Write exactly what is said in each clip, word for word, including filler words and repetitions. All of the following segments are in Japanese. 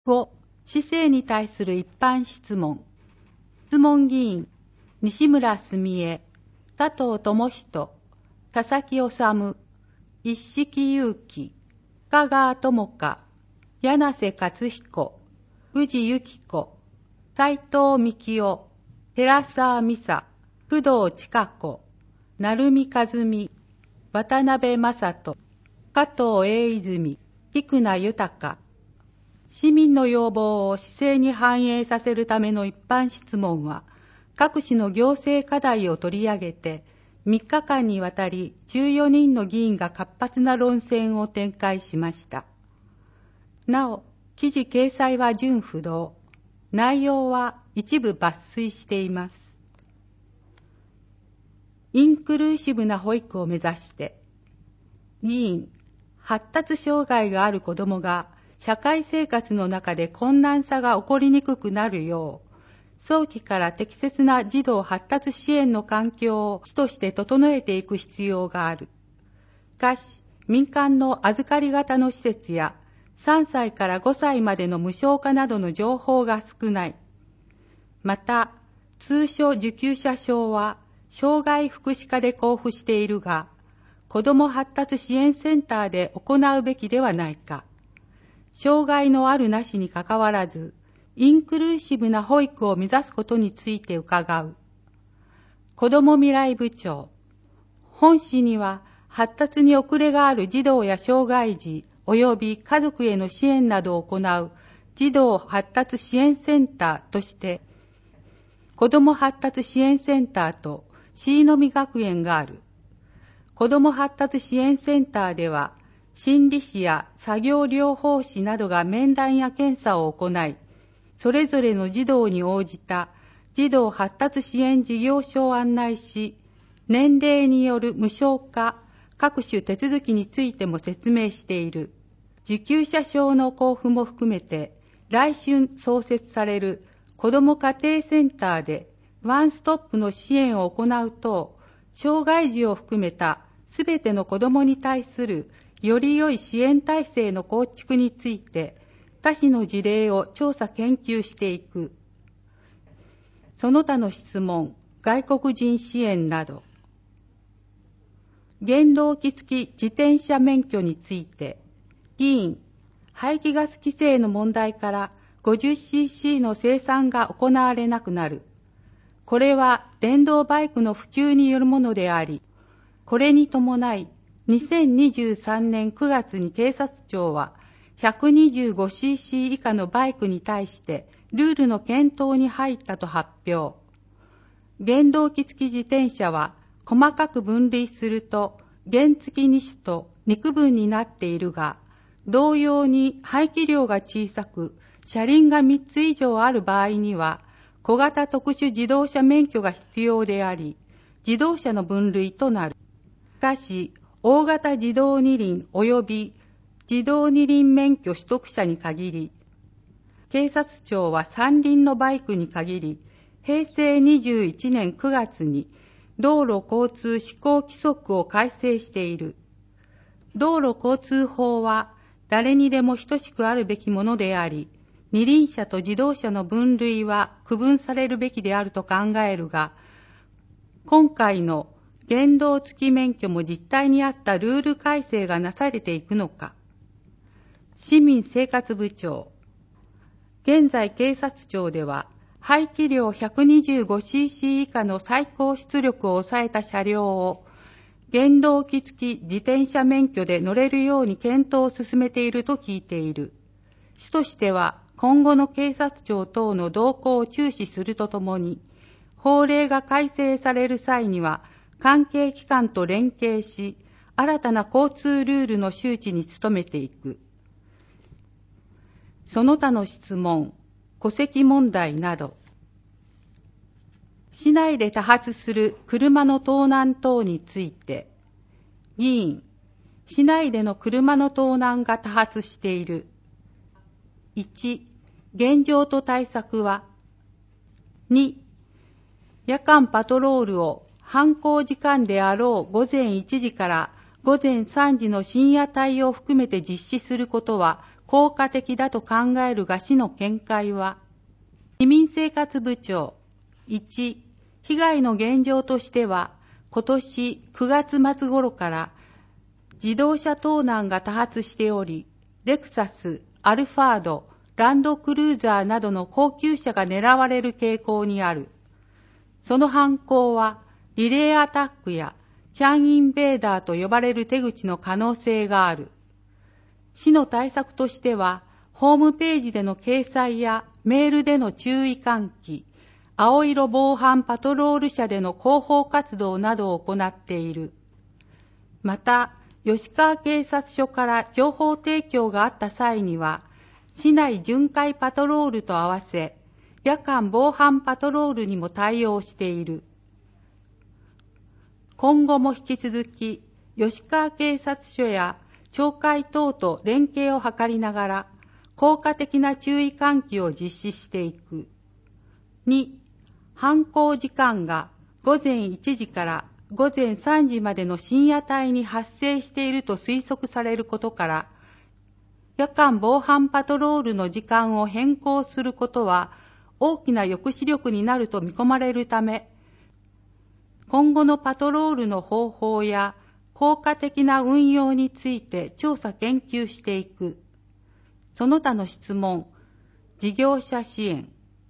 ご、市政に対する一般質問。質問議員、西村澄江、佐藤智人、田崎治、一色勇気、香川智香、柳瀬克彦、宇治由紀子、斉藤幹夫、寺澤美沙、工藤千佳子、成美和美、渡辺正人、加藤英泉、菊名豊。市民の要望を市政に反映させるための一般質問は、各種の行政課題を取り上げて、みっかかんにわたりじゅうよにんの議員が活発な論戦を展開しました。なお、記事掲載は順不同。内容は一部抜粋しています。インクルーシブな保育を目指して、議員、発達障害がある子どもが社会生活の中で困難さが起こりにくくなるよう、早期から適切な児童発達支援の環境を主として整えていく必要がある。しかし、民間の預かり型の施設やさんさいからごさいまでの無償化などの情報が少ない。また、通所受給者証は障害福祉課で交付しているが、子ども発達支援センターで行うべきではないか。障害のあるなしにかかわらず、インクルーシブな保育を目指すことについて伺う。子ども未来部長。本市には発達に遅れがある児童や障害児及び家族への支援などを行う児童発達支援センターとして、子ども発達支援センターと椎の実学園がある。子ども発達支援センターでは、心理士や作業療法士などが面談や検査を行い、それぞれの児童に応じた児童発達支援事業所を案内し、年齢による無償化、各種手続きについても説明している。受給者証の交付も含めて、来春創設される子ども家庭センターでワンストップの支援を行うと、障害児を含めたすべての子どもに対するより良い支援体制の構築について、他市の事例を調査研究していく。その他の質問、外国人支援など。原動機付き自転車免許について、議員、排気ガス規制の問題から ごじゅっシーシー の生産が行われなくなる。これは電動バイクの普及によるものであり、これに伴い、にせんにじゅうさんねんくがつに警察庁は ひゃくにじゅうごシーシー 以下のバイクに対してルールの検討に入ったと発表。原動機付き自転車は細かく分類すると原付に種とに区分になっているが、同様に排気量が小さく車輪がみっつ以上ある場合には小型特殊自動車免許が必要であり、自動車の分類となる。しかし、大型自動二輪及び自動二輪免許取得者に限り、警察庁は三輪のバイクに限り、へいせいにじゅういちねんくがつに道路交通施行規則を改正している。道路交通法は誰にでも等しくあるべきものであり、二輪車と自動車の分類は区分されるべきであると考えるが、今回の原動付き免許も実態に合ったルール改正がなされていくのか。市民生活部長。現在警察庁では、排気量 ひゃくにじゅうごシーシー 以下の最高出力を抑えた車両を、原動機付き自転車免許で乗れるように検討を進めていると聞いている。市としては、今後の警察庁等の動向を注視するとともに、法令が改正される際には、関係機関と連携し、新たな交通ルールの周知に努めていく。その他の質問、戸籍問題など。市内で多発する車の盗難等について、議員、市内での車の盗難が多発している。いち、現状と対策は。に、夜間パトロールを犯行時間であろう午前いちじから午前さんじの深夜帯を含めて実施することは効果的だと考えるが市の見解は、市民生活部長、いち、被害の現状としては、今年くがつ末頃から自動車盗難が多発しており、レクサス、アルファード、ランドクルーザーなどの高級車が狙われる傾向にある。その犯行は、リレーアタックやキャンインベーダーと呼ばれる手口の可能性がある。市の対策としては、ホームページでの掲載やメールでの注意喚起、青色防犯パトロール車での広報活動などを行っている。また、吉川警察署から情報提供があった際には、市内巡回パトロールと合わせ、夜間防犯パトロールにも対応している。今後も引き続き、吉川警察署や町会等と連携を図りながら、効果的な注意喚起を実施していく。に、犯行時間が午前いちじから午前さんじまでの深夜帯に発生していると推測されることから、夜間防犯パトロールの時間を変更することは大きな抑止力になると見込まれるため、今後のパトロールの方法や効果的な運用について調査研究していく。その他の質問、事業者支援。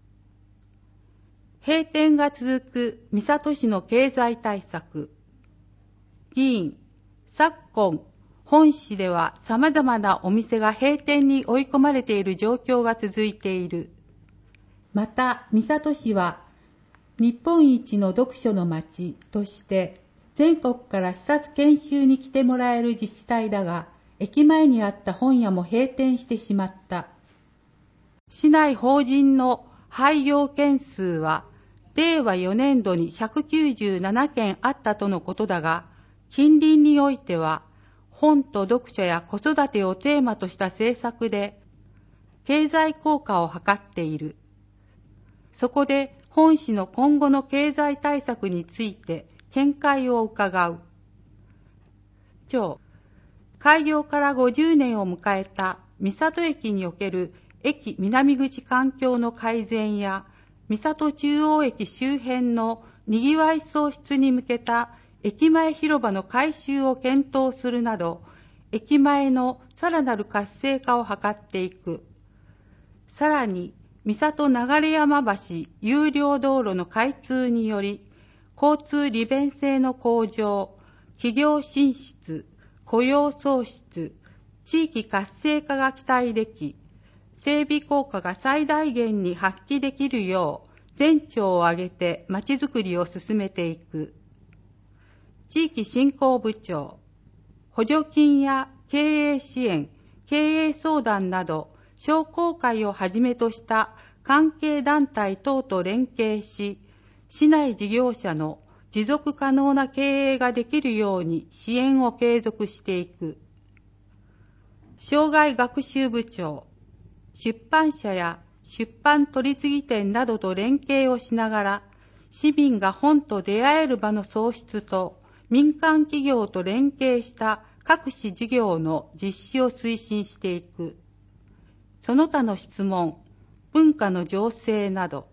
閉店が続く三郷市の経済対策。議員、昨今、本市では様々なお店が閉店に追い込まれている状況が続いている。また、三郷市は、日本一の読書の街として、全国から視察研修に来てもらえる自治体だが、駅前にあった本屋も閉店してしまった。市内法人の廃業件数は、れいわよねんどにひゃくきゅうじゅうななけんあったとのことだが、近隣においては、本と読書や子育てをテーマとした政策で、経済効果を図っている。そこで、本市の今後の経済対策について見解を伺う。長、開業からごじゅうねんを迎えた三郷駅における駅南口環境の改善や、三郷中央駅周辺のにぎわい創出に向けた駅前広場の改修を検討するなど、駅前のさらなる活性化を図っていく。さらに、三郷流山橋有料道路の開通により、交通利便性の向上、企業進出、雇用創出、地域活性化が期待でき、整備効果が最大限に発揮できるよう、全庁を挙げてまちづくりを進めていく。地域振興部長、補助金や経営支援、経営相談など、商工会をはじめとした関係団体等と連携し、市内事業者の持続可能な経営ができるように支援を継続していく。障害学習部長、出版社や出版取次店などと連携をしながら、市民が本と出会える場の創出と民間企業と連携した各種事業の実施を推進していく。その他の質問、文化の情勢など。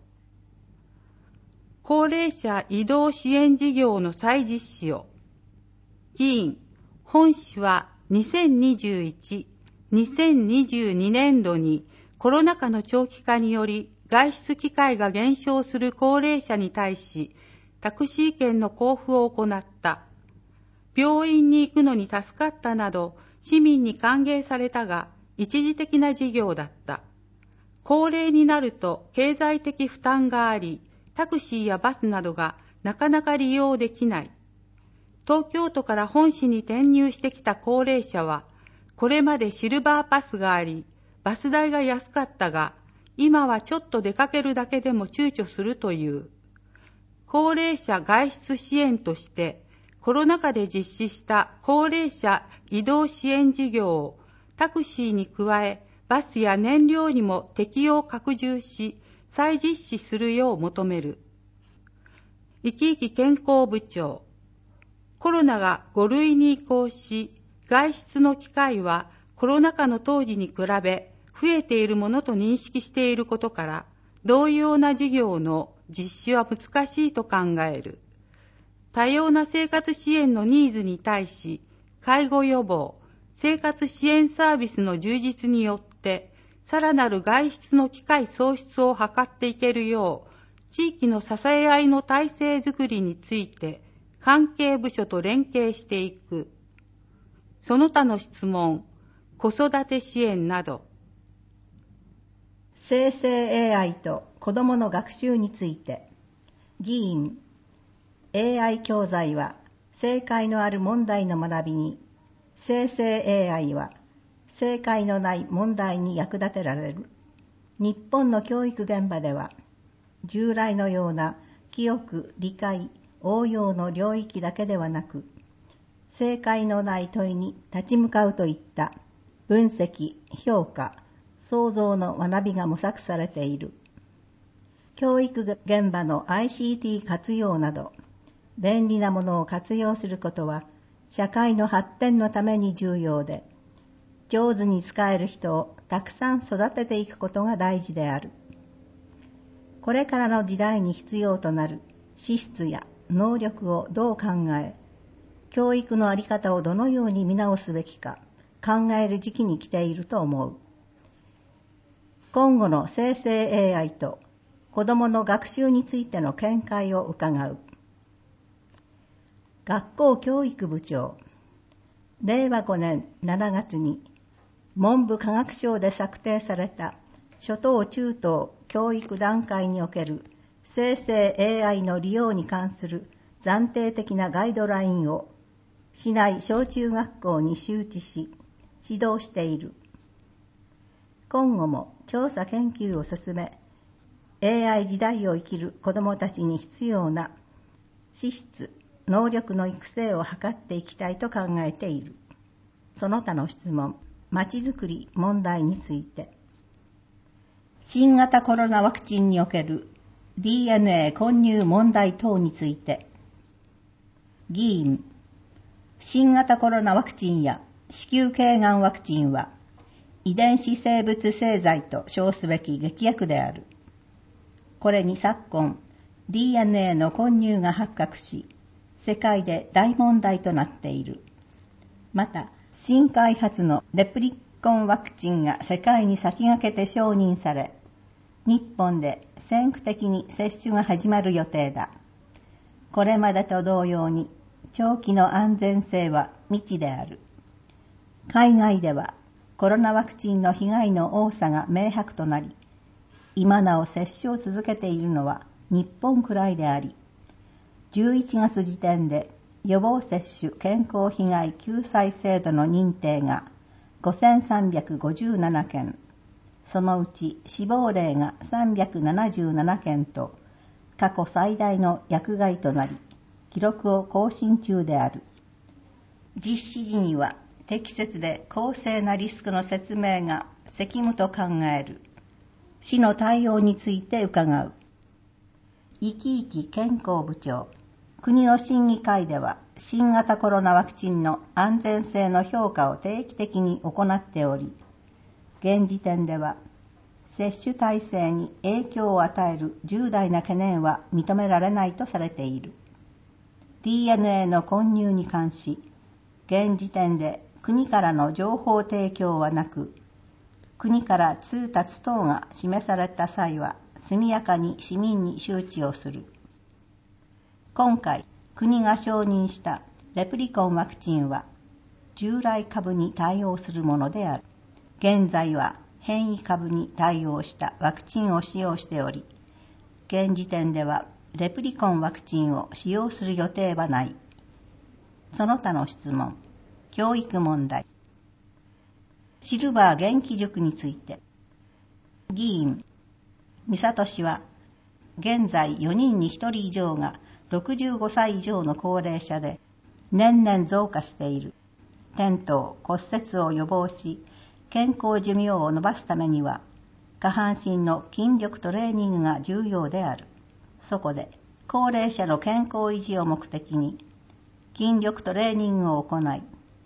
高齢者移動支援事業の再実施を。議員、本市はにせんにじゅういち、にせんにじゅうにねんどにコロナ禍の長期化により外出機会が減少する高齢者に対し、タクシー券の交付を行った。病院に行くのに助かったなど、市民に歓迎されたが、一時的な事業だった。高齢になると経済的負担があり、タクシーやバスなどがなかなか利用できない。東京都から本市に転入してきた高齢者は、これまでシルバーパスがあり、バス代が安かったが、今はちょっと出かけるだけでも躊躇するという。高齢者外出支援として、コロナ禍で実施した高齢者移動支援事業をタクシーに加え、バスや燃料にも適用拡充し、再実施するよう求める。生き生き健康部長、コロナがご類に移行し、外出の機会はコロナ禍の当時に比べ増えているものと認識していることから、同様な事業の実施は難しいと考える。多様な生活支援のニーズに対し、介護予防、生活支援サービスの充実によって、さらなる外出の機会創出を図っていけるよう、地域の支え合いの体制づくりについて、関係部署と連携していく。その他の質問、子育て支援など。 生成 エーアイ と子どもの学習について、議員、エーアイ 教材は正解のある問題の学びに、生成 エーアイ は正解のない問題に役立てられる。日本の教育現場では、従来のような記憶、理解、応用の領域だけではなく、正解のない問いに立ち向かうといった分析、評価、創造の学びが模索されている。教育現場の アイシーティー 活用など、便利なものを活用することは、社会の発展のために重要で、上手に使える人をたくさん育てていくことが大事である。これからの時代に必要となる資質や能力をどう考え、教育の在り方をどのように見直すべきか考える時期に来ていると思う。今後の生成 エーアイ と子どもの学習についての見解を伺う。学校教育部長、れいわごねんしちがつに文部科学省で策定された初等中等教育段階における生成 エーアイ の利用に関する暫定的なガイドラインを市内小中学校に周知し指導している。今後も調査研究を進め、エーアイ 時代を生きる子どもたちに必要な資質、能力の育成を図っていきたいと考えている。その他の質問、まちづくり問題について。新型コロナワクチンにおける ディーエヌエー 混入問題等について。議員、新型コロナワクチンや子宮頸がんワクチンは遺伝子生物製剤と称すべき劇薬である。これに昨今 ディーエヌエー の混入が発覚し、世界で大問題となっている。また、新開発のレプリコンワクチンが世界に先駆けて承認され、日本で先駆的に接種が始まる予定だ。これまでと同様に、長期の安全性は未知である。海外ではコロナワクチンの被害の多さが明白となり、今なお接種を続けているのは日本くらいであり、じゅういちがつ時点で予防接種健康被害救済制度の認定がごせんさんびゃくごじゅうななけん、そのうち死亡例がさんびゃくななじゅうななけんと過去最大の薬害となり、記録を更新中である。実施時には適切で公正なリスクの説明が責務と考える。市の対応について伺う。いきいき健康部長、国の審議会では新型コロナワクチンの安全性の評価を定期的に行っており、現時点では接種体制に影響を与える重大な懸念は認められないとされている。ディーエヌエー の混入に関し、現時点で国からの情報提供はなく、国から通達等が示された際は速やかに市民に周知をする。今回、国が承認したレプリコンワクチンは従来株に対応するものである。現在は変異株に対応したワクチンを使用しており、現時点ではレプリコンワクチンを使用する予定はない。その他の質問、教育問題。シルバー元気塾について。議員、三郷市は現在よにんにひとり以上がろくじゅうごさい以上の高齢者で年々増加している。転倒、骨折を予防し、健康寿命を延ばすためには、下半身の筋力トレーニングが重要である。そこで、高齢者の健康維持を目的に、筋力トレーニングを行い、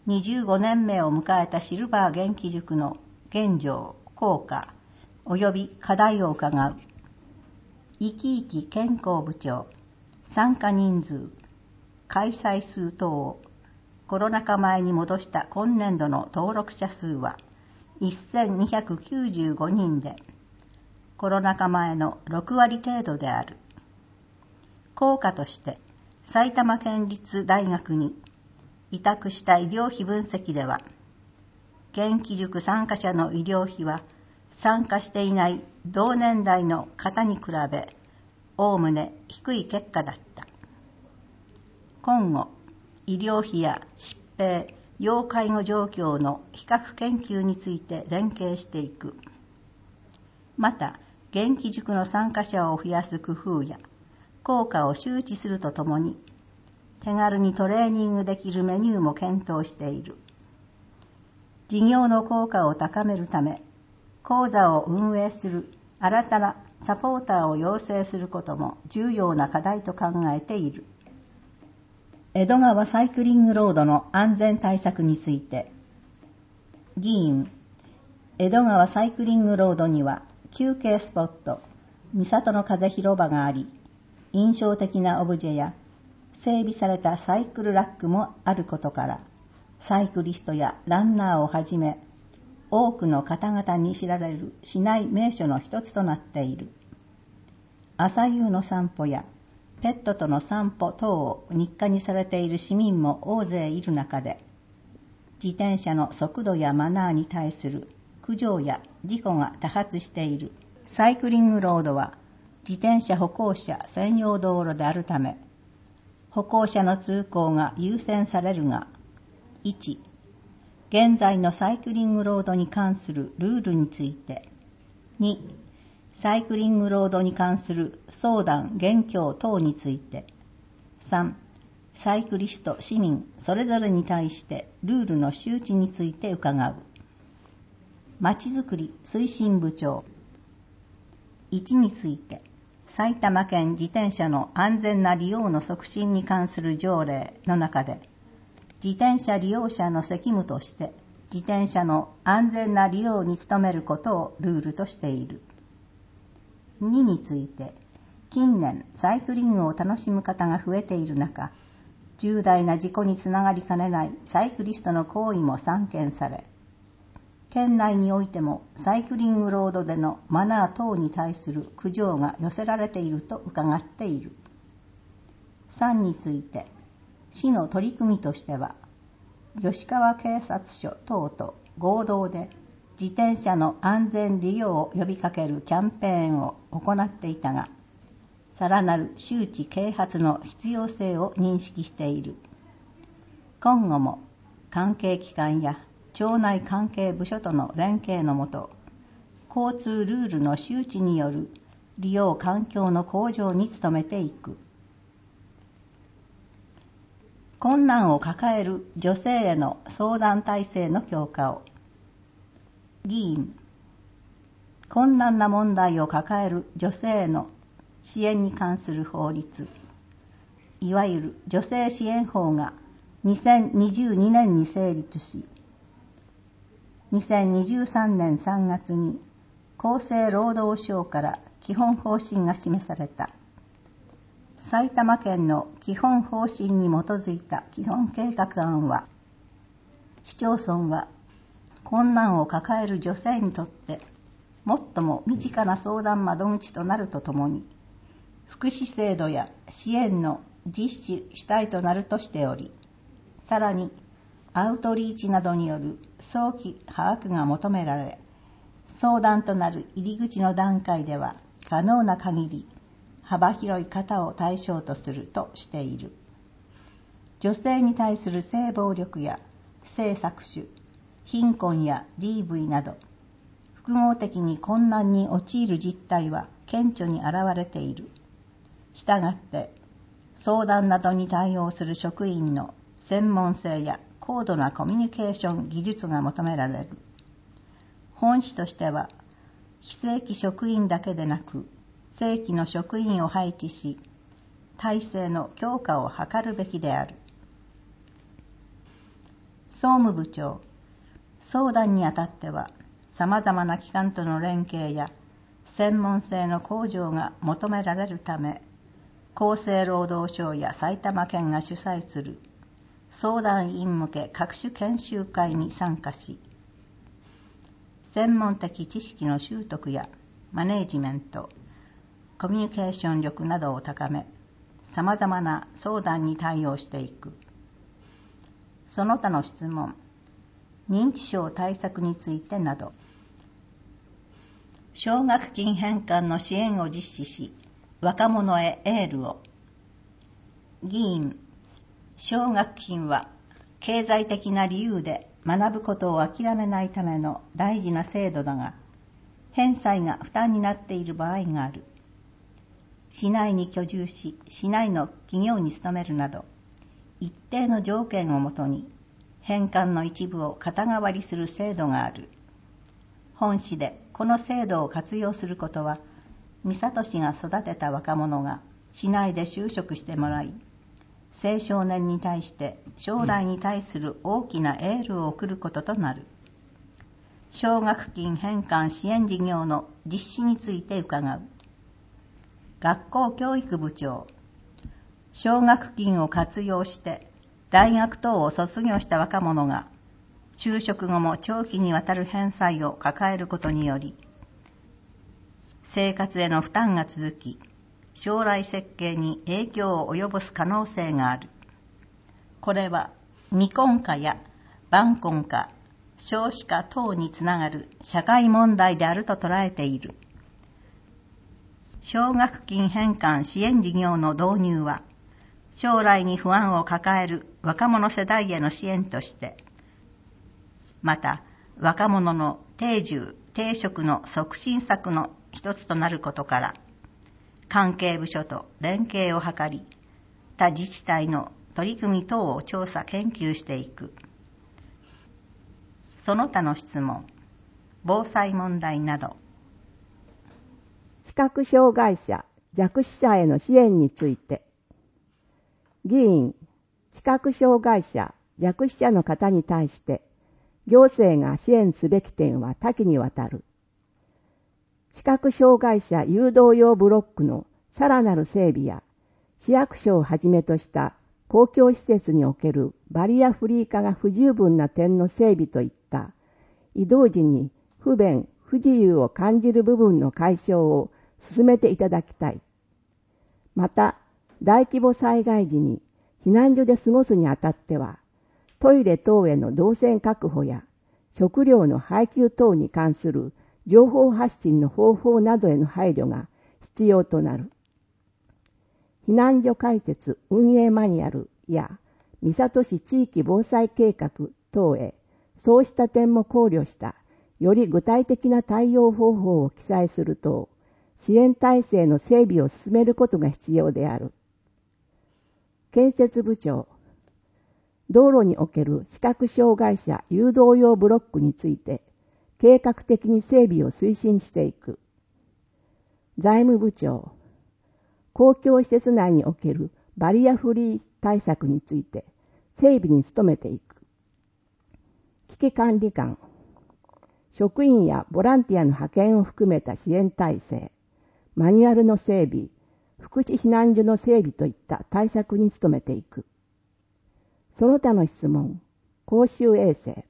にじゅうごねんめを迎えたシルバー元気塾の現状、効果、及び課題を伺う。生き生き健康部長、参加人数、開催数等をコロナ禍前に戻した今年度の登録者数はせんにひゃくきゅうじゅうごにんで、コロナ禍前のろくわり程度である。効果として、埼玉県立大学に委託した医療費分析では、元気塾参加者の医療費は参加していない同年代の方に比べ、おおむね低い結果だった。今後、医療費や疾病、要介護状況の比較研究について連携していく。また、元気塾の参加者を増やす工夫や効果を周知するとともに、手軽にトレーニングできるメニューも検討している。事業の効果を高めるため、講座を運営する新たなサポーターを養成することも重要な課題と考えている。江戸川サイクリングロードの安全対策について、議員、江戸川サイクリングロードには休憩スポット、三郷の風広場があり、印象的なオブジェや整備されたサイクルラックもあることから、サイクリストやランナーをはじめ、多くの方々に知られる市内名所の一つとなっている。朝夕の散歩やペットとの散歩等を日課にされている市民も大勢いる中で、自転車の速度やマナーに対する苦情や事故が多発している。サイクリングロードは自転車歩行者専用道路であるため、歩行者の通行が優先されるが、いち、現在のサイクリングロードに関するルールについて、に、サイクリングロードに関する相談・現況等について、さん、サイクリスト・市民それぞれに対してルールの周知について伺う。まちづくり推進部長、いちについて、埼玉県自転車の安全な利用の促進に関する条例の中で、自転車利用者の責務として自転車の安全な利用に努めることをルールとしている。にについて、近年サイクリングを楽しむ方が増えている中、重大な事故につながりかねないサイクリストの行為も散見され、県内においてもサイクリングロードでのマナー等に対する苦情が寄せられていると伺っている。さんについて、市の取り組みとしては、吉川警察署等と合同で自転車の安全利用を呼びかけるキャンペーンを行っていたが、さらなる周知啓発の必要性を認識している。今後も関係機関や町内関係部署との連携のもと、交通ルールの周知による利用環境の向上に努めていく。困難を抱える女性への相談体制の強化を。議員、困難な問題を抱える女性への支援に関する法律、いわゆる女性支援法がにせんにじゅうにねんに成立し、にせんにじゅうさんねんさんがつに厚生労働省から基本方針が示された。埼玉県の基本方針に基づいた基本計画案は、市町村は困難を抱える女性にとって最も身近な相談窓口となるとともに、福祉制度や支援の実施主体となるとしており、さらにアウトリーチなどによる早期把握が求められ、相談となる入り口の段階では可能な限り幅広い方を対象とするとしている。女性に対する性暴力や性搾取、貧困や ディーブイ など、複合的に困難に陥る実態は顕著に現れている。したがって、相談などに対応する職員の専門性や高度なコミュニケーション技術が求められる。本市としては、非正規職員だけでなく、正規の職員を配置し、体制の強化を図るべきである。 総務部長、相談にあたっては、様々な機関との連携や専門性の向上が求められるため、厚生労働省や埼玉県が主催する相談員向け各種研修会に参加し、専門的知識の習得やマネージメント、コミュニケーション力などを高め、様々な相談に対応していく。その他の質問、認知症対策についてなど、奨学金返還の支援を実施し、若者へエールを。議員、奨学金は経済的な理由で学ぶことを諦めないための大事な制度だが、返済が負担になっている場合がある。市内に居住し、市内の企業に勤めるなど、一定の条件をもとに、返還の一部を肩代わりする制度がある。本市でこの制度を活用することは、三郷市が育てた若者が市内で就職してもらい、青少年に対して将来に対する大きなエールを送ることとなる。奨学金返還支援事業の実施について伺う。学校教育部長、奨学金を活用して大学等を卒業した若者が就職後も長期にわたる返済を抱えることにより、生活への負担が続き、将来設計に影響を及ぼす可能性がある。これは未婚化や晩婚化、少子化等につながる社会問題であると捉えている。奨学金返還支援事業の導入は、将来に不安を抱える若者世代への支援として、また若者の定住・定職の促進策の一つとなることから、関係部署と連携を図り、他自治体の取り組み等を調査研究していく。その他の質問、防災問題など。 視覚障害者・弱視者への支援について。議員、視覚障害者・弱視者の方に対して、行政が支援すべき点は多岐にわたる。視覚障害者誘導用ブロックのさらなる整備や、市役所をはじめとした公共施設におけるバリアフリー化が不十分な点の整備といった移動時に不便・不自由を感じる部分の解消を進めていただきたい。また、大規模災害時に避難所で過ごすにあたっては、トイレ等への動線確保や食料の配給等に関する情報発信の方法などへの配慮が必要となる。避難所開設運営マニュアルや三郷市地域防災計画等へそうした点も考慮したより具体的な対応方法を記載すると支援体制の整備を進めることが必要である。建設部長、道路における視覚障害者誘導用ブロックについて計画的に整備を推進していく。財務部長、公共施設内におけるバリアフリー対策について整備に努めていく。危機管理官、職員やボランティアの派遣を含めた支援体制、マニュアルの整備、福祉避難所の整備といった対策に努めていく。その他の質問、公衆衛生。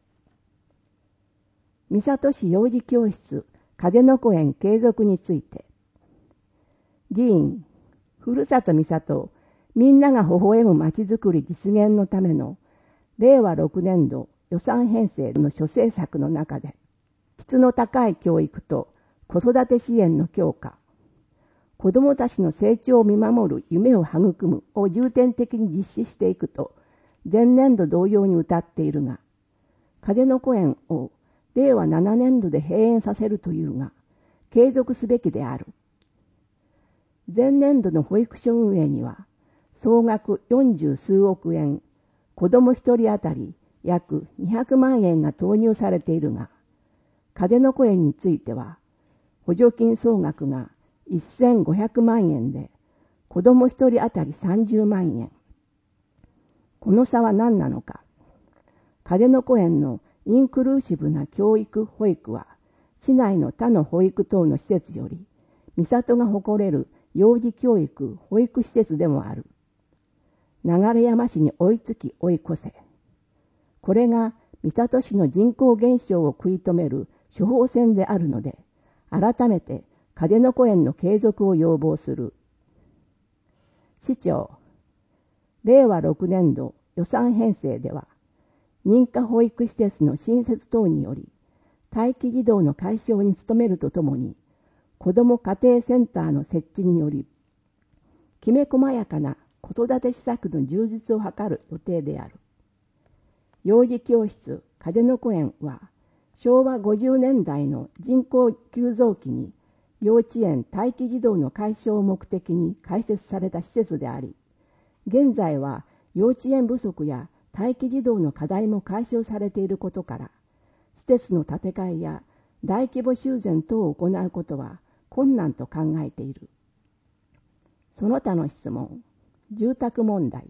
三郷市幼児教室風の子園継続について。議員、ふるさと三郷、みんなが微笑むまちづくり実現のためのれいわろくねんど予算編成の諸政策の中で、質の高い教育と子育て支援の強化、子どもたちの成長を見守る夢を育むを重点的に実施していくと、前年度同様に謳っているが、風の子園をれいわななねんどで閉園させるというが、継続すべきである。前年度の保育所運営には、総額よんじゅうすうおくえん、子どもひとり当たり約にひゃくまんえんが投入されているが、風の子園については、補助金総額がせんごひゃくまんえんで、子どもひとり当たりさんじゅうまんえん。この差は何なのか。 風の子園のインクルーシブな教育保育は、市内の他の保育等の施設より、三郷が誇れる幼児教育保育施設でもある。流山市に追いつき追い越せ。これが三郷市の人口減少を食い止める処方箋であるので、改めて風の子園の継続を要望する。市長、れいわろくねんど予算編成では、認可保育施設の新設等により、待機児童の解消に努めるとともに、子ども家庭センターの設置により、きめ細やかな子育て施策の充実を図る予定である。幼児教室風の子園は、しょうわごじゅうねんだいの人口急増期に、幼稚園待機児童の解消を目的に開設された施設であり、現在は幼稚園不足や待機児童の課題も解消されていることから、施設の建て替えや大規模修繕等を行うことは困難と考えている。その他の質問、住宅問題。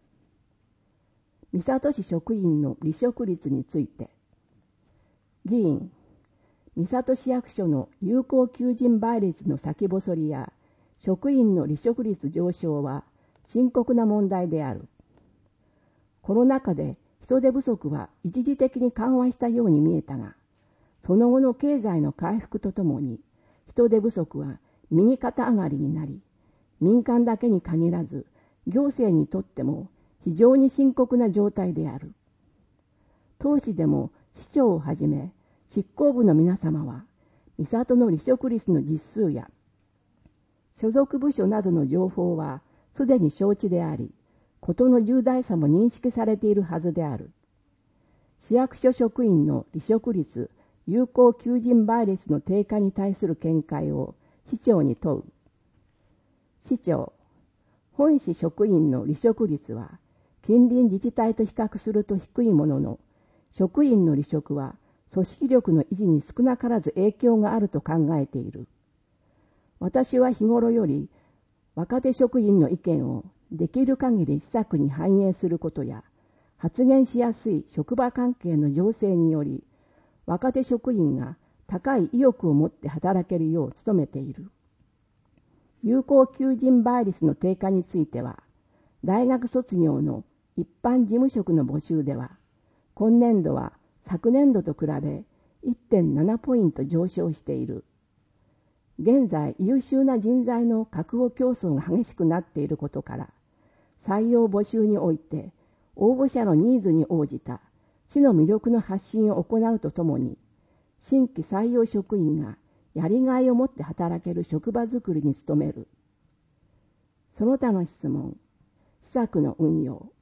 三郷市職員の離職率について、議員、三郷市役所の有効求人倍率の先細りや職員の離職率上昇は深刻な問題である。コロナ禍で人手不足は一時的に緩和したように見えたが、その後の経済の回復とともに人手不足は右肩上がりになり、民間だけに限らず行政にとっても非常に深刻な状態である。当市でも市長をはじめ執行部の皆様は、三郷の離職率の実数や所属部署などの情報はすでに承知であり、事の重大さも認識されているはずである。市役所職員の離職率、有効求人倍率の低下に対する見解を市長に問う。市長、本市職員の離職率は近隣自治体と比較すると低いものの、職員の離職は組織力の維持に少なからず影響があると考えている。私は日頃より若手職員の意見をできる限り施策に反映することや、発言しやすい職場関係の情勢により、若手職員が高い意欲を持って働けるよう努めている。有効求人倍率の低下については、大学卒業の一般事務職の募集では、今年度は昨年度と比べ いってんなな ポイント上昇している。現在優秀な人材の確保競争が激しくなっていることから、採用募集において応募者のニーズに応じた市の魅力の発信を行うとともに、新規採用職員がやりがいを持って働ける職場づくりに努める。その他の質問、施策の運用。